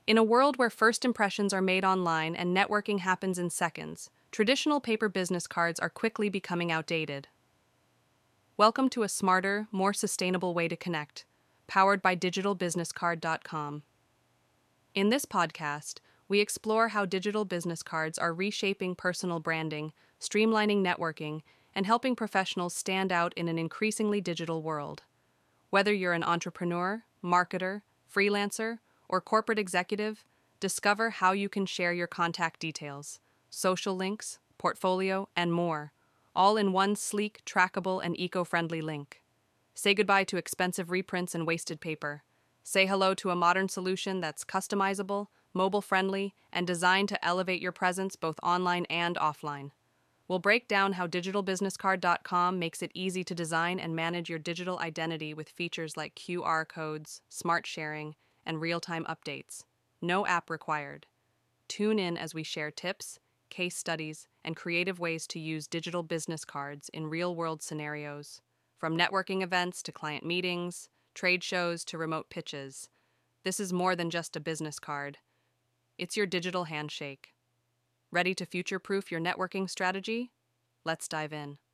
In a world where first impressions are made online and networking happens in seconds, traditional paper business cards are quickly becoming outdated. Welcome to a smarter, more sustainable way to connect, powered by digitalbusinesscard.com. In this podcast, we explore how digital business cards are reshaping personal branding, streamlining networking, and helping professionals stand out in an increasingly digital world. Whether you're an entrepreneur, marketer, freelancer, or corporate executive, discover how you can share your contact details, social links, portfolio, and more, all in one sleek, trackable, and eco-friendly link. Say goodbye to expensive reprints and wasted paper. Say hello to a modern solution that's customizable, mobile-friendly, and designed to elevate your presence both online and offline. We'll break down how digitalbusinesscard.com makes it easy to design and manage your digital identity with features like QR codes, smart sharing, and real-time updates. No app required. Tune in as we share tips, case studies, and creative ways to use digital business cards in real-world scenarios. From networking events to client meetings, trade shows to remote pitches, this is more than just a business card. It's your digital handshake. Ready to future-proof your networking strategy? Let's dive in.